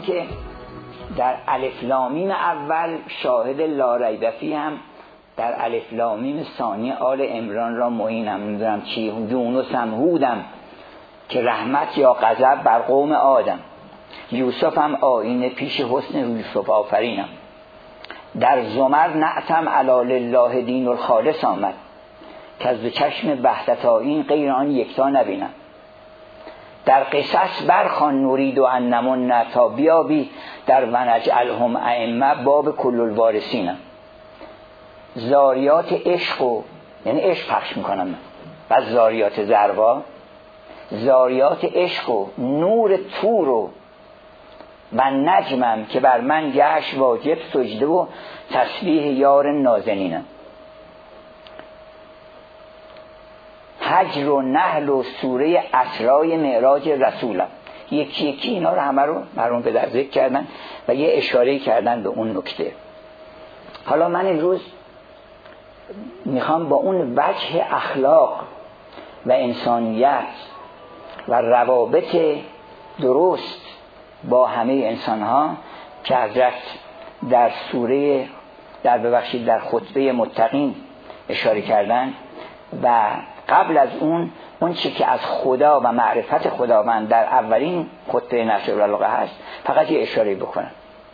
که در الف لام میم اول شاهد لا ریب فیه هم در الف لام میم ثانی آل عمران را معینم، نمیدونم چی، یونسم، هودم که رحمت یا غضب بر قوم آدم، یوسف هم آینه پیش حسن یوسف آفرینم، در زمر نعتم علی لله دین الخالص آمد که از چشم وحدت آیین غیر آن یکتا نبینم، در قصص برخوان نورید و انمون تا بیابی در ونجعلهم ائمه باب کل الوارثینم، زاریات عشق و یعنی عشق پخش میکنم و زاریات ذروا، زاریات عشق و نور تور و نجمم که بر من گشت واجب سجده و تسبیح یار نازنینم، حجر و نحل و سوره اسرای معراج رسولم. یکی یکی اینا رو همه رو مرحوم پدر ذکر کردن و یه اشاره کردن به اون نکته. حالا من امروز میخوام با اون وجه اخلاق و انسانیت و روابط درست با همه انسان ها که حضرت در سوره در خطبه متقین اشاره کردن و قبل از اون چی که از خدا و معرفت خداوند در اولین خطبه نصر العلاقه هست فقط یه اشاره بکنم.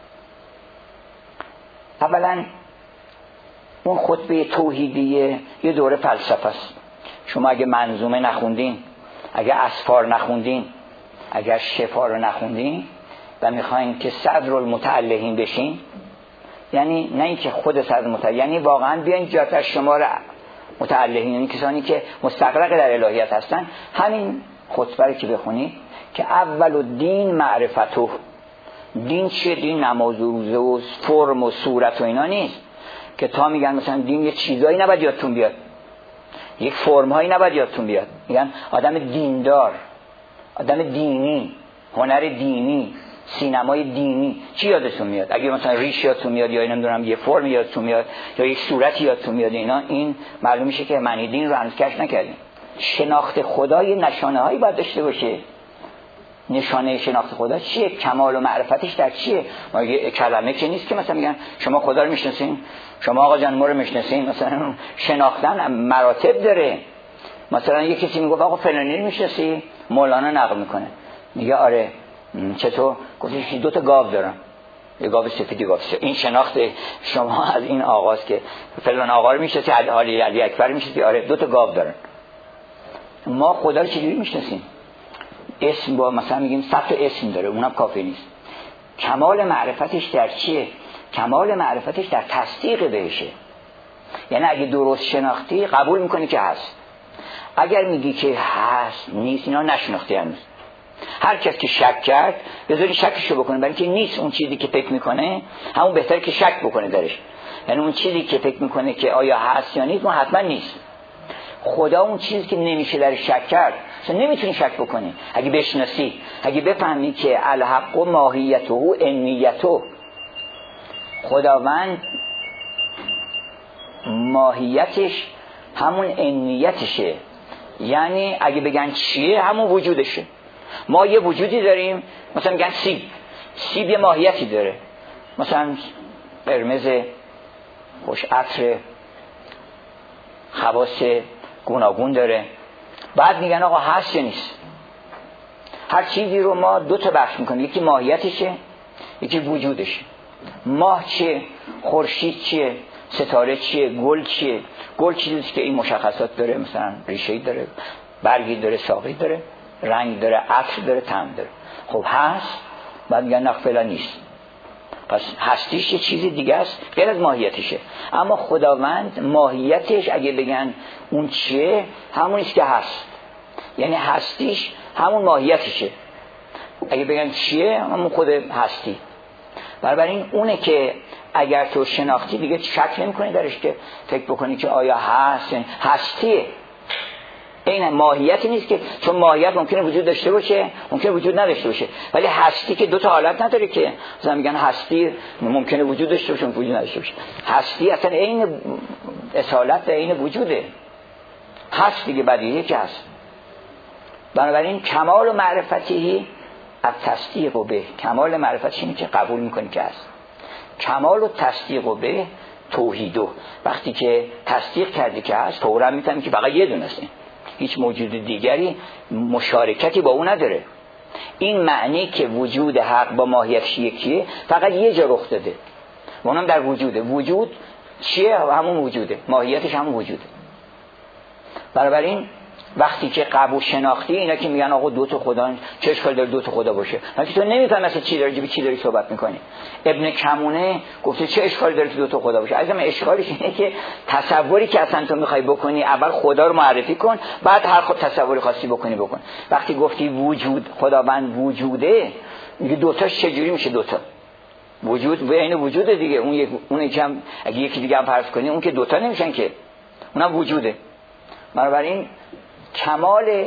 اولا اون خطبه توحیدیه یه دوره فلسفه است. شما اگه منظومه نخوندین، اگه اسفار نخوندین، اگر شفا رو نخوندین و میخواین که صدر المتعلقین بشین، یعنی نه اینکه خود صدر المتعلقین، یعنی واقعا بیاین جات از شما رو متعلقین، یعنی کسانی که مستقرق در الهیت هستن، همین خطبه رو که بخونید که اول الدین معرفته. دین چیه؟ دین نماز و روزه و فرم و صورت و اینا نیست که تا میگن مثلا دین یه چیزایی نباید یادتون بیاد، یک فرم هایی نباید یادتون بیاد. میگن آدم دیندار، آدم دینی، هنر دینی، سینمای دینی، چی یادتون میاد؟ اگه مثلا ریش یادتون میاد یا نمیدونم یه فرم یادتون میاد یا یک صورتی یادتون میاد، اینا این معلوم میشه که معنی دین رو هنوز کشف نکردیم. شناخت خدا یه نشانه هایی باید داشته باشه. نشانه شناخت خدا چیه؟ کمال و معرفتش در چیه؟ ما یه کلمه که نیست که مثلا میگن شما خدا رو میشناسین، شما آقا جان ما رو میشناسین. مثلا شناختن مراتب داره. مثلا یه کسی میگه آقا فلانی رو میشناسی؟ مولانا نقل میکنه، میگه آره. چطور؟ گفتش 2 تا گاو دارم، یه گاو سفید، گاو سفید. این شناخت شما از این آغاز که فلان آقا رو میشناسی، علی اکبر رو میشناسی؟ آره 2 تا گاو دارن. ما خدا رو چجوری میشناسیم؟ اسم با مثلا میگیم 100 تا اسم داره، اونم کافی نیست. کمال معرفتش در چیه؟ کمال معرفتش در تصدیق بهشه. یعنی اگه درست شناختی قبول میکنی که هست، اگر میگی که هست نیست، اینا نشناختی هنوز. هر کس که شک کرد بذاری شکشو بکنه، برای اینکه نیست اون چیزی که فکر میکنه، همون بهتره که شک بکنه درش. یعنی اون چیزی که فکر میکنه که آیا هست یا نیست، اون حتما نیست. خدا اون چیزی که نمیشه در شک کرد، اصلا نمیتونی شک بکنی. اگه بشناسی، اگه بفهمی که الحق و ماهیته و انیته، خداوند ماهیتش همون انیتشه، یعنی اگه بگن چیه همون وجودشه. ما یه وجودی داریم، مثلا میگن سیب یه ماهیتی داره، مثلا قرمز، خوش عطر، خواص گوناگون داره. بعد میگن آقا هست یا نیست. هر چیزی رو ما 2 تا بخش میکنیم، یکی ماهیتشه، یکی وجودشه. ماه چیه؟ خورشید چیه؟ ستاره چیه؟ گل چیه؟ گل چیزیه که این مشخصات داره، مثلا ریشه‌ای داره، برگی داره، ساقی داره، رنگ داره، عطر داره، طعم داره. خب هست. بعد میگن نه فعلا نیست. پس هستیش یه چیزی دیگه است غیر از ماهیتشه. اما خداوند ماهیتش اگه بگن اون چیه، همونیست که هست. یعنی هستیش همون ماهیتشه. اگه بگن چیه، همون خود هستی. بنابراین اونه که اگر تو شناختی دیگه شک نمی‌کنی درش که فکر بکنی که آیا هست، یعنی هستیه. این ماهیتی نیست که، چون ماهیت ممکنه وجود داشته باشه، ممکنه وجود نداشته باشه، ولی هستی که 2 تا حالت نداره که مثلا میگن هستی ممکنه وجود داشته باشه، وجود نداشته باشه. هستی اصلا عین اصالت و عین وجوده. هست دیگه، بدیهیه که هست. بنابراین کمال و معرفتی التصدیق به، کمال معرفت اینه که قبول میکنی که هست. کمال و تصدیق به توحیدو، وقتی که تصدیق کردی که هست فوراً میفهمی که فقط یه دونه است، هیچ موجود دیگری مشارکتی با اون نداره. این معنی که وجود حق با ماهیتش یکیه فقط یه جا رخ داده، اونم در وجوده. وجود چیه؟ همون وجوده، ماهیتش همون وجوده. بنابراین وقتی که قبول شناختی، اینا که میگن آقا دو تا خدا، چه اشکال داره دو تا خدا باشه؟ وقتی تو نمیفهمی اصلا چی داری چی داری صحبت میکنی. ابن کمونه گفته چه اشکالی داره که دو تا خدا باشه؟ عزیزم اشکالش اینه که تصوری که اصلا تو میخوای بکنی، اول خدا رو معرفی کن، بعد هر خود تصوری خاصی بکن. وقتی گفتی وجود، خداوند وجوده، میگه دو تاش چجوری میشه دو تا؟ وجود و عین وجود دیگه، اون یکم اگه یکی دیگه هم فرض کنی، اون که دو تا نمیشن که، اونم وجوده. بنابراین کمال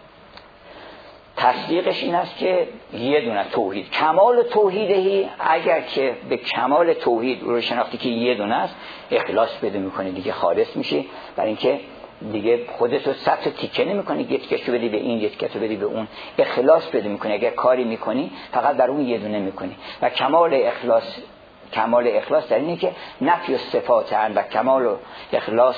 تصدیقش این است که یه دونه توحید، کمال توحیدهی. اگر که به کمال توحید رو شناختی که یه دونه است، اخلاص بده میکنی دیگه، خالص میشی، برای اینکه دیگه خودتو صد تا تیکه نمیکنی، یه تیکه‌شو بدی به این، یه تیکه‌شو بدی به اون، اخلاص بده میکنی. اگر کاری میکنی فقط در اون یه دونه میکنی. و کمال اخلاص در اینه که نفی صفات ان و کمال اخلاص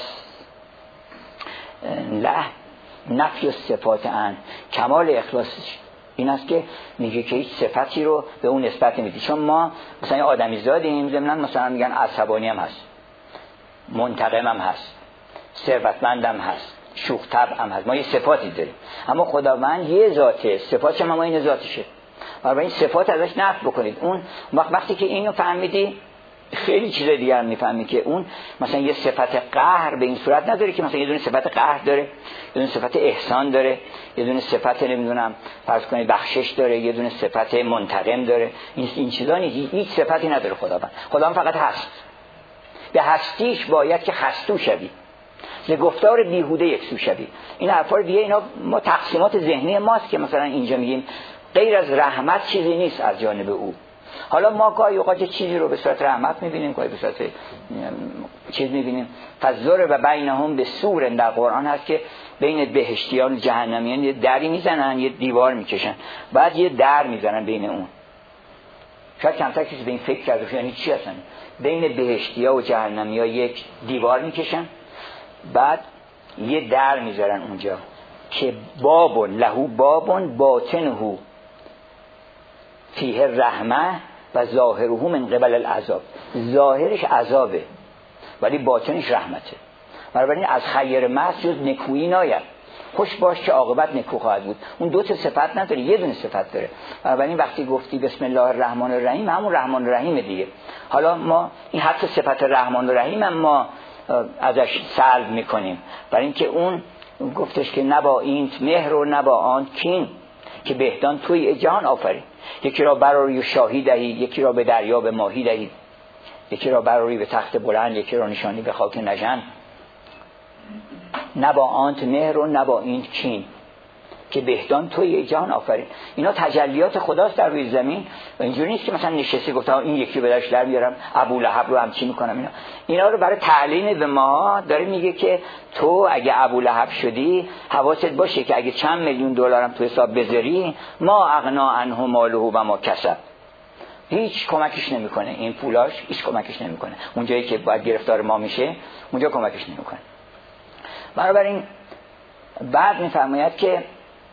نفی صفات ان، کمال اخلاصش این است که میگه که هیچ صفتی رو به اون نسبت نمیدی. چون ما مثلا آدمی زادیم، ضمن مثلا میگن عصبانی هم هست، منتقم هم هست، ثروتمند هم هست، شوخ طبع هم هست، ما یه صفاتی داریم. اما خداوند یه ذاته، صفاتش هم این ذاتشه. و این صفات ازش نفی بکنید. اون وقتی که اینو فهمیدی، خیلی چیز دیگه هم میفهمی که اون مثلا یه صفت قهر به این صورت نداره که مثلا یه دونه صفت قهر داره، یه دونه صفت احسان داره، یه دونه صفت نمیدونم فرض کنید بخشش داره، یه دونه صفت منتقم داره. این چیزا نیست، هیچ صفتی نداره خداوند فقط هست. به هستیش باید که خستو شوی، ز گفتار بیهوده یکسو شوی. این حرفا دیگه اینا ما تقسیمات ذهنی ماست که مثلا اینجا میگیم غیر از رحمت چیزی نیست از جانب او. حالا ما گاهی اوقات چیزی رو به صورت رحمت می‌بینیم، گاهی به صورت چیز می‌بینیم. فزور و بینهم به سور در قرآن هست که بین بهشتیان و جهنمیان یه دری میزنن، یه دیوار میکشن، بعد یه در میزنن بین اون. شاید کمتر کسی به این فکر کرده یعنی چی هستن؟ بین بهشتیا و جهنمیا یک دیوار میکشن، بعد یه در میذارن اونجا که بابون لهو بابون باطنهو فیه رحمه و ظاهره من قبل العذاب. ظاهرش عذابه ولی باطنش رحمته. بنابراین از خیر محض جز نکویی ناید. خوش باش که عاقبت نکو خواهد بود. اون دو تا صفت نداره، یه دونه صفت داره. بنابراین وقتی گفتی بسم الله الرحمن الرحیم، همون رحمان الرحیم دیگه. حالا ما این حتی صفت رحمان الرحیم هم ما ازش سلب میکنیم، برای اینکه اون گفتش که نبا اینت مهر و نبا آن کین، که بهدان توی جهان آفرین. یکی را براری شاهی دهید، یکی را به دریا به ماهی دهید، یکی را براری به تخت بلند، یکی را نشانی به خاک نژند. نبا آنت مهر و نبا این کین، که بهدان توی جهان آفرین. اینا تجلیات خداست در روی زمین. اینجوری نیست که مثلا نشستی گفته این یکی به درش در میارم ابولهب رو هم چی میکنم. اینا رو برای تعلیم به ما داره میگه که تو اگه ابولهب شدی حواست باشه که اگه چند میلیون دلار هم تو حساب بذاری، ما اغنا عنه ماله و ما کسب، هیچ کمکش نمیکنه. این پولاش هیچ کمکش نمیکنه. اونجایی که باید گرفتار ما میشه اونجا کمکش نمیکنه. بنابراین بعد میفرماید که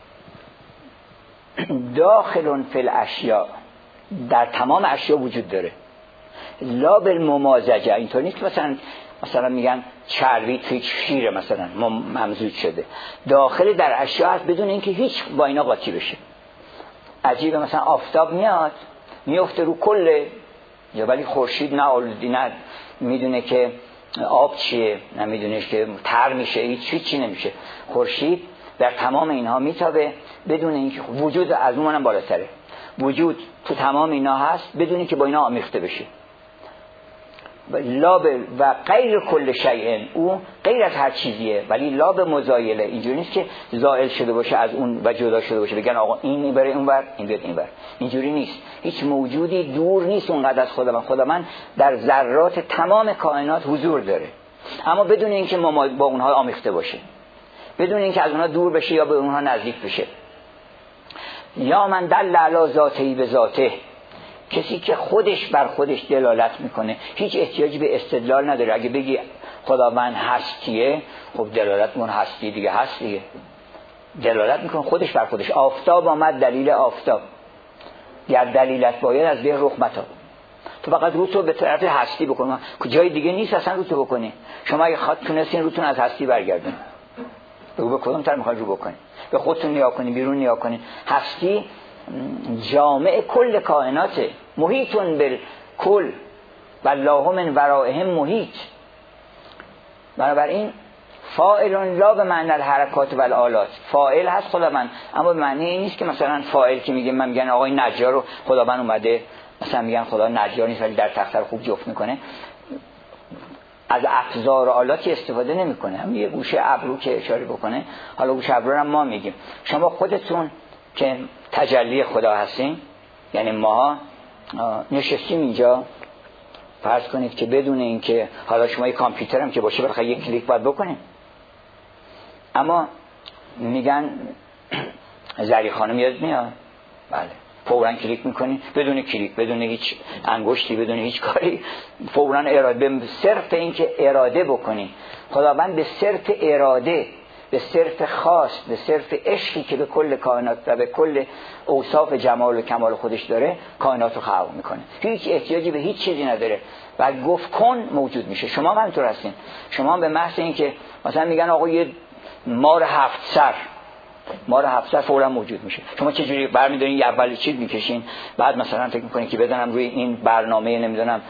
داخلون فی الاشیاء، در تمام اشیا وجود داره. لا بالممازجه، اینطور نیست که مثلا میگن چربی توی شیر مثلا ممزوج شده. داخل در اشیا هست بدون اینکه هیچ با اینا قاطی بشه. عجیبه مثلا آفتاب میاد میفته رو کل، یا ولی خورشید نه میدونه که آب چیه، نمیدونه که تر میشه، هیچی نمیشه. خورشید در تمام اینها میتابه بدون اینکه وجود از اونم بالاتره. وجود تو تمام اینا هست بدون اینکه با اینا آمیخته بشه. لا و غیر کل شیء، او غیر از هر چیزیه ولی لا به مزایله. اینجوری نیست که زائل شده باشه از اون و جدا شده باشه بگن آقا این بره اونور این بیاد اینور. اینجوری نیست. هیچ موجودی دور نیست اونقدر از خداوند در ذرات تمام کائنات حضور داره، اما بدون اینکه ما با اونها آمیخته باشه، بدون اینکه از اونها دور بشه یا به اونها نزدیک بشه. یا من دل علی ذاته به ذاته، کسی که خودش بر خودش دلالت میکنه، هیچ احتیاجی به استدلال نداره. اگه بگی خداوند هستیه، خب دلالت اون هستی دیگه هست دیگه، دلالت میکنه خودش بر خودش. آفتاب آمد دلیل آفتاب، گر دلیلت باید از به رخ متاب. تو فقط رو تو به طرف هستی بکنی، جای دیگه نیست اصلا رو تو بکنی. شما اگه تونستین روتون از هستی برگردونید، بگو به کدوم طرف میخواید رو بکنی؟ به خودتون نیا کنی، بیرون نیا کنی. هستی جامع کل کائناته، محیطون بالکل والله من ورائهم محیط. بنابراین فاعل لا به معنی الحرکات و الآلات، فاعل هست خداوند، اما به معنی این نیست که مثلا فاعل که میگه من میگن آقای نجار رو خداوند اومده، مثلا میگن خدا نجار نیست ولی در تختر خوب جفت میکنه، از ابزار و آلاتی استفاده نمیکنه، هم یه گوشه ابرو که اشاره بکنه. حالا گوشه ابرو رو ما میگیم. شما خودتون که تجلی خدا هستین، یعنی ما نشستیم اینجا، فرض کنید که بدون این که حالا شما یه کامپیوتر هم که باشه بالاخره یک کلیک باید بکنیم، اما میگن زری خانم یاد میاد، بله فوراً کلیک میکنی، بدون کلیک، بدون هیچ انگشتی، بدون هیچ کاری، فوراً اراده، به صرف این که اراده بکنی. خداوند به صرف اراده، به صرف خاص، به صرف عشقی که به کل کائنات و به کل اوصاف جمال و کمال خودش داره کائنات رو خلق میکنه. هیچ احتیاجی به هیچ چیزی نداره و گفت کن موجود میشه. شما هم همینطور هستین. شما به محض این که مثلا میگن آقا یه مار 7 سر، مار 7 سر فورا موجود میشه. شما چه جوری برمی‌دارین؟ یه اول چیز میکشین، بعد مثلا فکر میکنین که بزنم روی این برنامه نمیدونم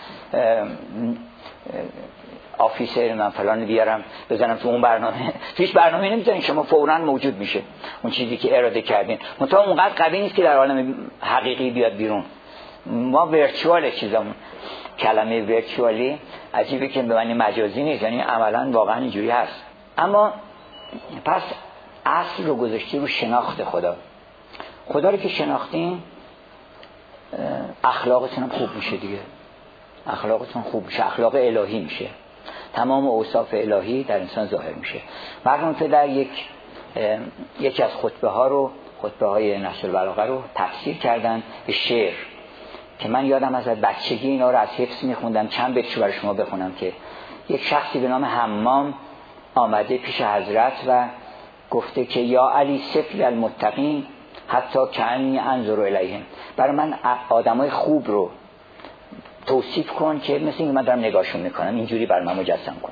آفیسر من فلان بیارم بزنم تو اون برنامه، هیچ برنامه‌ای نمیذارین، شما فوراً موجود میشه اون چیزی که اراده کردین. منتها اونقدر قوی نیست که در عالم حقیقی بیاد بیرون. ما ورچوال چیزامون، کلمه ورچوالی عجیبه که به معنی مجازی نیست، یعنی عملاً واقعا اینجوری هست. اما پس اصل رو گذاشتی رو شناخت خدا. خدا رو که شناختین، اخلاقتون هم خوب میشه دیگه، اخلاقتون خوب میشه، اخلاق الهی میشه، تمام اوصاف الهی در انسان ظاهر میشه. مرحوم پدر یکی از خطبه های نصر البلاغه رو تفسیر کردن به شعر که من یادم از بچگی اینا رو از حفظ میخوندم. چند بیتشو برای شما بخونم که یک شخصی به نام حمام آمده پیش حضرت و گفته که یا علی صف للمتقین حتی کأنی انظر الیهم، برای من آدمای خوب رو توصیف کن که مثل اینکه من دارم نگاهشون میکنم، اینجوری برای من مجسم کن.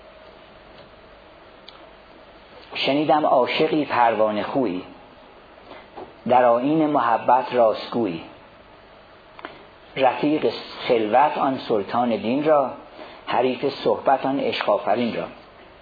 شنیدم عاشقی پروانه خویی، در آیین محبت راستگویی، رفیق خلوت آن سلطان دین را، حریف صحبت آن عشق آفرین را.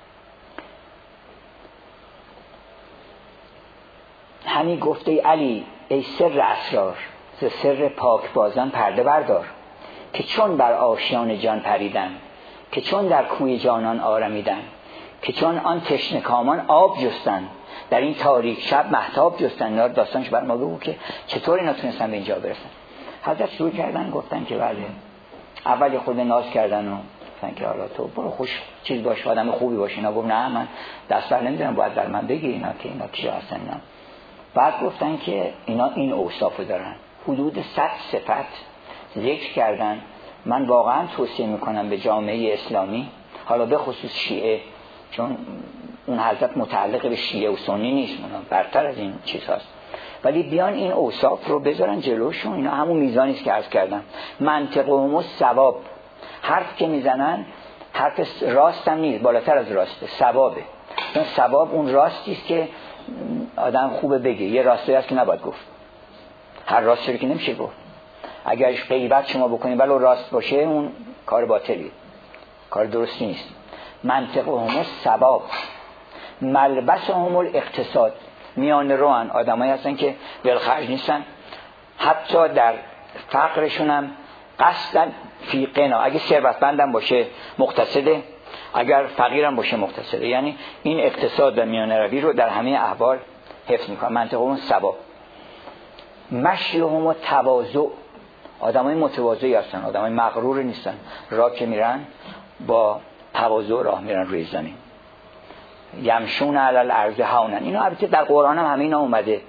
همی گفته علی ای سر اسرار، ز سر پاک بازان پرده بردار، که چون بر آشیان جان پریدن، که چون در کوی جانان آرمیدن، که چون آن تشنه کامان آب جستن، در این تاریک شب مهتاب جستن. داستانش بر ما بگو که چطور اینا تونستن به اینجا برسن. حضرت شروع کردن گفتن که بله، اول خود ناز کردن و گفتن که حالا تو برو خوش چیز باش، آدم خوبی باش. اینا گفت نه من دست بر نمیدونم، باید بر من بگی اینا که اینا کیا هستن. اینا بعد گفتن که اینا این اوصافو دارن، حدود 100 صفت ذکر کردن. من واقعا توصیه میکنم به جامعه اسلامی، حالا به خصوص شیعه، چون اون حضرت متعلق به شیعه و سنی نیست، برتر از این چیز هست، ولی بیان این اوصاف رو بذارن جلوشون. اینا همون میزانی است که عرض کردم. منطقهم الصواب، حرف که میزنن حرف راست هم نیست، بالاتر از راسته، ثوابه. چون ثواب اون راستی است که آدم خوبه بگه، یه راستی هست که نباید گفت، هر راستی رو که نمیشه گفت. اگر غیبت شما بکنید ولی راست باشه اون کار باطلیه، کار درستی نیست. منطقهم الصواب، ملبسهم الاقتصاد، میان روان آدمایی هستن که ولخرج نیستن، حتی در فقرشون هم قصدن فی غنا، اگه ثروتمندم باشه مقتصده، اگر فقیرم باشه مقتصده. یعنی این اقتصاد و میان روی رو در همه احوال حفظ میکنن. منطقهم الصواب. مشیهم التواضع، آدمای متواضعی هستن، آدمای مغرور نیستن، راه که میرن با تواضع راه میرن روی زمین. یمشون علی الارض هونا، اینا البته در قرآن هم همین اومده.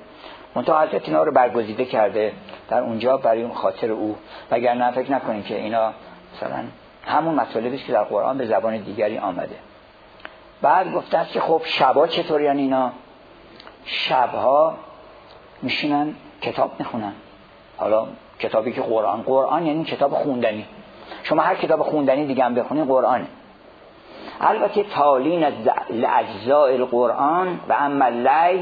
منتها حضرت اینا رو برگزیده کرده در اونجا برای اون خاطر او، وگرنه فکر نکنید که اینا مثلا همون مطالبی است که در قرآن به زبان دیگری آمده. بعد گفته است که خب شبا چطوریان اینا؟ شبها میشینن کتاب میخونن. حالا کتابی که قرآن یعنی کتاب خوندنی. شما هر کتاب خوندنی دیگه هم بخونید قرآنه. البته تالین الاجزاء القرآن و اما اللیل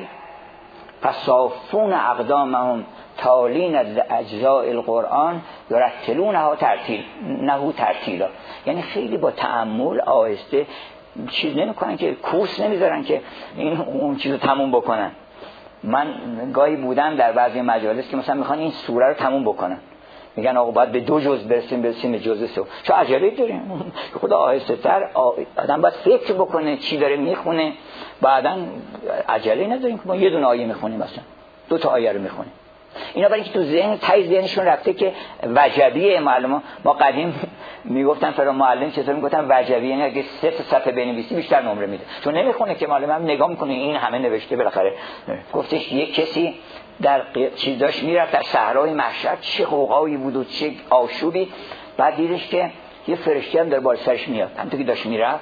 فصافون اقدامهم تالین اجزاء القرآن یرتلونها ترتیلا. یعنی خیلی با تأمل آهسته، چیز نمیکنن که کورس نمیذارن که این اون چیزو تموم بکنن. من گاهی بودم در بعضی مجالس که مثلا میخوان این سوره رو تموم بکنن، میگن آقا باید به 2 جزء برسیم به جزء 3. چه عجله داریم؟ خدا آهسته تر آدم باید فکر بکنه چی داره میخونه. بعداً عجله نداریم که ما یه دونه آیه میخونیم، مثلا 2 تا آیه رو میخونیم. اینا برای اینکه تو ذهن تای ذهنشون رفته که وجبیه. معلومه ما قدیم میگفتن فرا معلم چطور میگفتن وجبیه، یعنی اگه 3 صفحه بنویسی بیشتر نمره میده، چون نمیخونه که معلم هم نگاه میکنه این همه نوشته. بالاخره گفتش یک کسی در چیزاش میرفت در صحرای محشر، چه غوغایی بود و چه آشوبی. بعد دیدش که یه فرشته هم در بالا سرش میاد، همونطور که داشت میرفت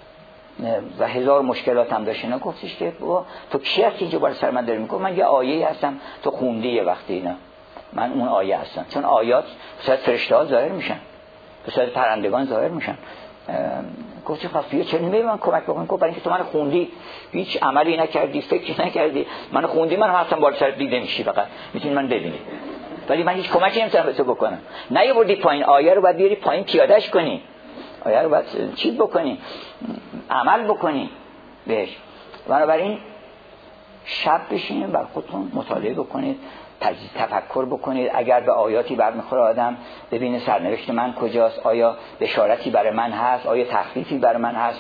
و هزار مشکلات هم داشت. اینا گفتش که تو کی هستی اینجا بالا سر من داری میگه؟ من یه آیه هستم، تو خوندی یه وقتی اینا، من اون آیه هستم. چون آیات به صورت فرشته‌ها ظاهر میشن، به صورت پرندگان ظاهر میشن. گفت خاصیه چرا نمی‌بینی من کمک بکنم؟ گفت برای اینکه تو من خوندی، هیچ عملی نکردی، فکری نکردی، من خوندی، من هستم بالا سر دیده میشی، فقط میتونی من ببینی، ولی من هیچ کمکی نمیتونم به تو بکنم. نه یه بردی پایین، آیه رو باید بیاری پایین پیادهش کنی، آیه رو باید چیز بکنی، عمل بکنی بهش. بنابراین شب بشینید بر خودتون مطالعه بکنید، تفکر بکنید. اگر به آیاتی برمیخوره آدم ببینه سرنوشت من کجاست، آیا بشارتی برای من هست، آیا تخفیفی برای من هست.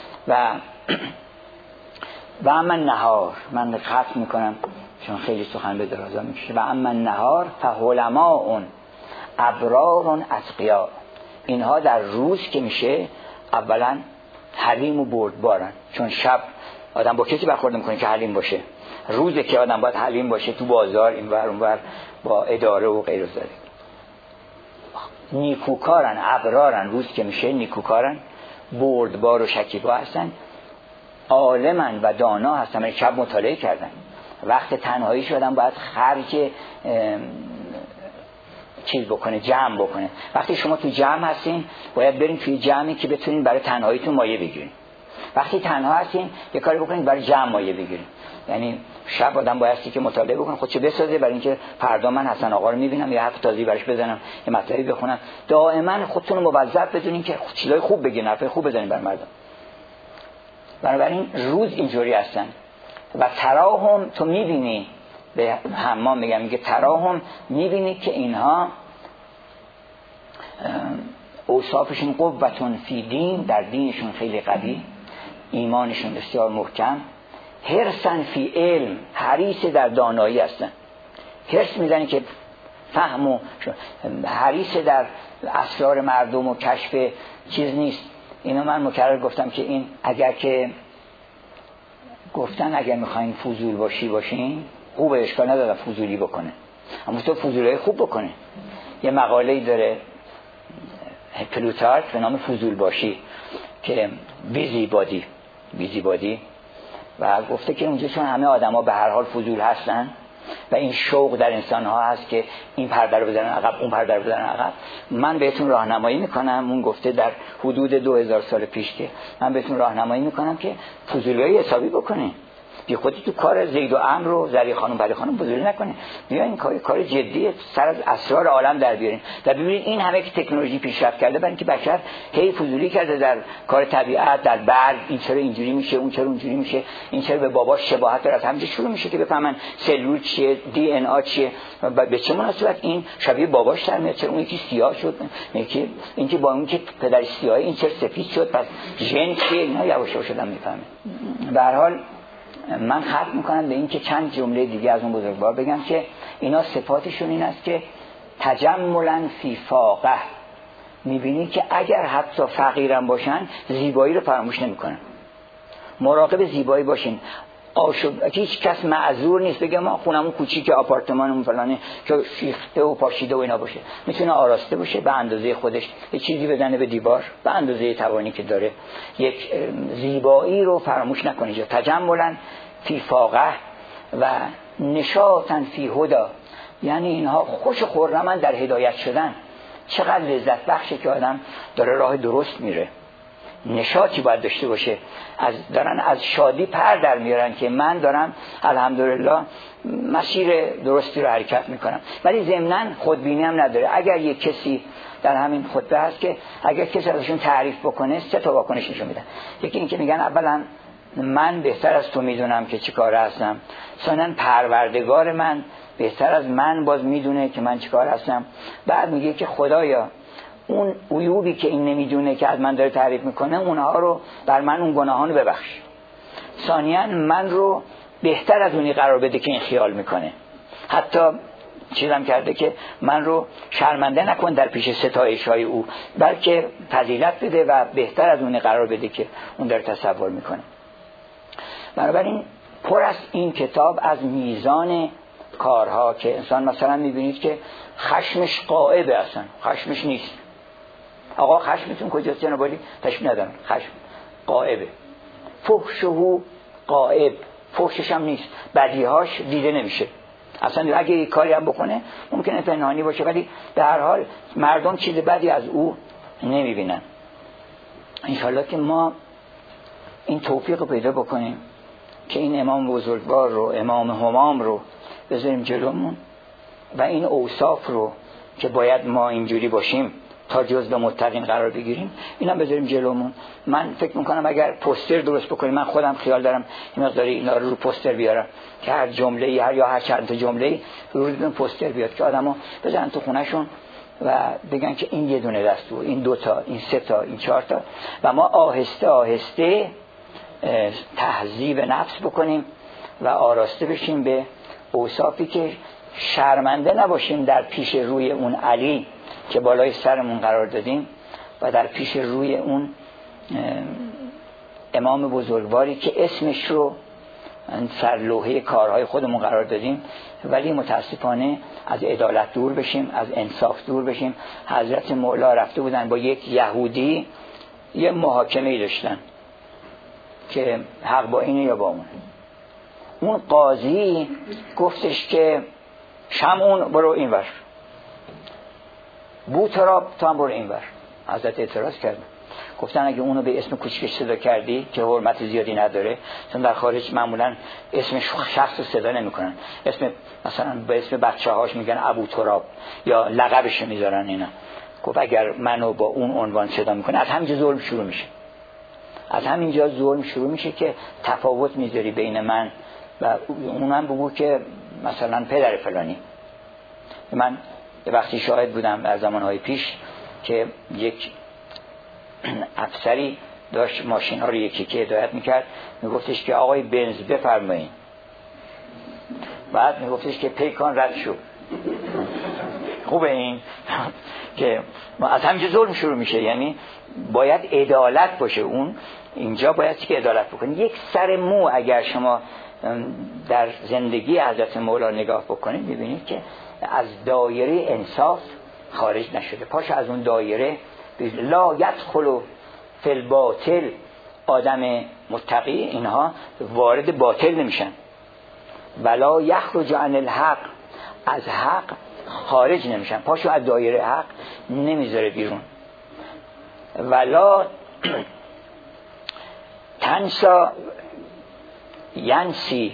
و اما نهار، من ختم میکنم چون خیلی سخن به درازا میکشه. و اما نهار فعلماء ابرار اتقیا، اینها در روز که میشه اولا حلیم و بردبارن، چون شب آدم با کسی برخورد میکنه که حلیم باشه، روزه که آدم باید حلیم باشه، تو بازار اینور اونور با اداره و غیر ذالک. نیکوکارن، ابرارن، روز که میشه نیکوکارن، بردبار و شکیبا هستن، عالمن و دانا هستن، یعنی شب مطالعه کردن. وقت تنهایی شدن باید خرج چیز بکنه، جمع بکنه. وقتی شما تو جمع هستین باید برین توی جمعی که بتونین برای تنهاییتون مایه بگیرین. وقتی تنها هستین یه کاری بکنید برای جمع مایه بگیرین. یعنی شب آدم بایستی که مطالعه بکنه، خودشو بسازه برای اینکه فردا من حسن آقا رو میبینم یه حرف تازه‌ای براش بزنم، یه مطلبی بخونم. دائما خودتون رو موظف بدونین که چیزای خوب بگین، حرفای خوب بزنین بر مردم. بنابراین روز اینجوری هستن. و تراهم، تو میبینی، به حمام میگه تراهم، میبینی که اینها اوصافشون قوتون فی دین، در دینشون خیلی قوی، ایمانشون بسیار محکم، حرصن فی علم، حریص در دانایی هستن. حرص میزنی که فهم و حریص در اسرار مردم و کشف چیز نیست. اینو من مکرر گفتم که این اگر که گفتن اگر میخواین فضول باشین خوبه، اشکال نداره فضولی بکنه، اما تو فضولی خوب بکنه. یه مقاله‌ای داره پلوتارک به نام فضول باشی که بیزی بادی و گفته که اونجا چون همه آدما به هر حال فضول هستن و این شوق در انسان ها هست که این پرده رو بزنن عقب، اون پرده رو بزنن عقب. من بهتون راهنمایی میکنم، اون گفته در حدود 2000 سال پیش که من بهتون راهنمایی میکنم که فضولیای حسابی بکنین. بی خودی تو کار زید و عمرو و زری خانم پری خانم فضولی نکنین. بیاین کار جدیه، سر از اسرار عالم در بیارین. در ببینید این همه که تکنولوژی پیشرفت کرده، برای اینکه بشر هی فضولی کرده در کار طبیعت، در برگ، این چرا اینجوری میشه، اون چرا اونجوری میشه، این چرا به باباش شباهت داره. از همینجا شروع میشه که بفهمن سلول چیه، دی ان ا چیه، به چه مناسبت این شبیه باباش در میاد، چرا اون یکی سیاه شد، یکی اینکه با اون که پدر سیاهه این چرا سفید شد، پس ژن چیه. اینا یواش یواش آدم میفهمه. به هر حال من ختم میکنم به این که چند جمله دیگه از اون بزرگوار بگم که اینا صفاتشون این است که تجملا فی فاقه، میبینی که اگر حتی فقیرم باشن زیبایی رو فراموش نمیکنن. مراقب زیبایی باشین. هیچ کس معذور نیست بگه ما خونمون کوچیکه، آپارتمانمون فلانه که شیفته و پاشیده و اینا باشه. میتونه آراسته باشه به اندازه خودش، یه چیزی بزنه به دیوار به اندازه توانی که داره. یک زیبایی رو فراموش نکنید. تجملا فی فاقه و نشاطن فی هدی، یعنی اینها خوش و خرمن در هدایت شدن. چقدر لذت بخشه که آدم داره راه درست میره. نشاطی باید داشته باشه، دارن از شادی پر در میارن که من دارم الحمدلله مسیر درستی رو حرکت میکنم. ولی ضمناً خودبینی هم نداره. اگر یک کسی در همین خطبه هست که اگر کسی ازشون تعریف بکنه 3 تا واکنش نشون میدن. یکی این که میگن اولا من بهتر از تو میدونم که چی کاره هستم، ثانیاً پروردگار من بهتر از من باز میدونه که من چی کاره هستم. بعد میگه که خدایا اون عیوبی که این نمیدونه که از من داره تعریف میکنه اونها رو بر من اون گناهانو ببخش. ثانیاً من رو بهتر از اونی قرار بده که این خیال میکنه. حتی چیزم کرده که من رو شرمنده نکن در پیش ستایش‌های او، بلکه فضیلت بده و بهتر از اونی قرار بده که اون داره تصور میکنه. بنابراین پر است این کتاب از میزان کارها که انسان مثلا میبینید که خشمش غائبه، اصلا خشمش نیست. آقا خشمتون کجاست جناب عالی؟ خشم ندارم، خشم غائبه. فحشه غائب، فحشش هم نیست، بدیهاش دیده نمیشه اصلا. اگه یک کاری هم بکنه ممکنه پنهانی باشه ولی به هر حال مردم چیز بدی از او نمیبینن. انشالله که ما این توفیق رو پیدا بکنیم که این امام بزرگوار رو، امام همام رو بذاریم جلومون و این اوصاف رو که باید ما اینجوری باشیم تا جزو متقین قرار بگیریم اینا بذاریم جلومون. من فکر میکنم اگر پوستر درست بکنیم، من خودم خیال دارم این مقداری اینا رو پوستر بیارم که هر جمله یا هر چند تا جمله رو پوستر بیاد که آدما بزنن تو خونهشون و بگن که این یه دونه دستور، این 2 تا، این 3 تا، این 4 تا، و ما آهسته آهسته تهذیب نفس بکنیم و آراسته بشیم به اوصافی که شرمنده نباشیم در پیش روی اون علی که بالای سرمون قرار دادیم و در پیش روی اون امام بزرگواری که اسمش رو سر لوحه کارهای خودمون قرار دادیم، ولی متاسفانه از عدالت دور بشیم، از انصاف دور بشیم. حضرت مولا رفته بودن با یک یهودی یه محاکمه داشتن که حق با اینه یا با اون قاضی گفتش که شمعون برو اینور، بوتراب تو هم برو اینور. حضرت اعتراض کردن، گفتن اگه اونو به اسم کوچکش صدا کردی که حرمت زیادی نداره، چون در خارج معمولا اسم شخص رو صدا نمیکنن، اسم مثلا به اسم بچه‌هاش میگن ابو تراب یا لقبش میذارن اینا. گفت اگر منو با اون عنوان صدا میکنه از همینجا ظلم شروع میشه، از همینجا ظلم شروع میشه که تفاوت میذاری بین من و اونم بگو که مثلا پدر فلانی. من وقتی شاهد بودم در زمانهای پیش که یک افسری داشت ماشین ها رو یکی که هدایت میکرد، میگفتش که آقای بنز بفرمایید، بعد میگفتش که پیکان رد شو. خوبه این که از همینجا ظلم شروع میشه، یعنی باید عدالت باشه. اون اینجا باید که عدالت بکنی. یک سر مو اگر شما در زندگی حضرت مولا نگاه بکنید میبینید که از دایره انصاف خارج نشده. پاش از اون دایره لا یدخل فی الباطل، آدم متقی اینها وارد باطل نمیشن. ولا یخرج عن الحق، از حق خارج نمیشن، پاشو از دایره حق نمیذاره بیرون. ولا تنسا ینسی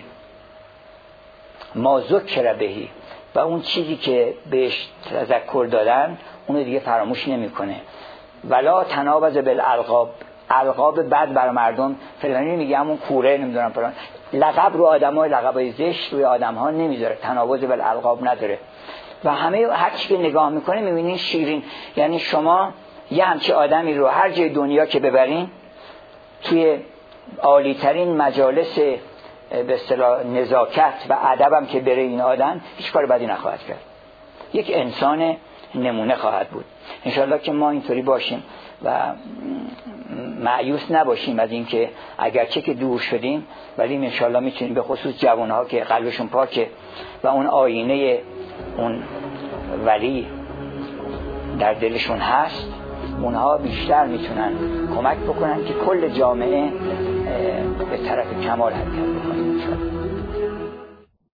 ما ذکر بهی، و اون چیزی که بهش تذکر دادن اونو دیگه فراموش نمیکنه. ولا تنابز بالالقاب، القاب بد بر مردم فلانی میگه همون کوره نمیدونم فلان، لقب رو آدم‌ها، لقبای زشت روی آدم‌ها نمیذاره، تنابز بالالقاب نداره. و همه هر چی که نگاه میکنه میبینین شیرین. یعنی شما یه همچی آدمی رو هر جای دنیا که ببرین توی عالی‌ترین مجالس به اصطلاح نزاکت و ادبم که بره این آدم هیچ کار بدی نخواهد کرد. یک انسان نمونه خواهد بود. انشالله که ما اینطوری باشیم و مایوس نباشیم از اینکه اگرچه که دور شدیم ولی انشالله میتونیم به خصوص جوانها که قلبشون پاکه و اون آینه اون ولی در دلشون هست، اونها بیشتر میتونن کمک بکنن که کل جامعه به طرف کمال حرکت بکنه.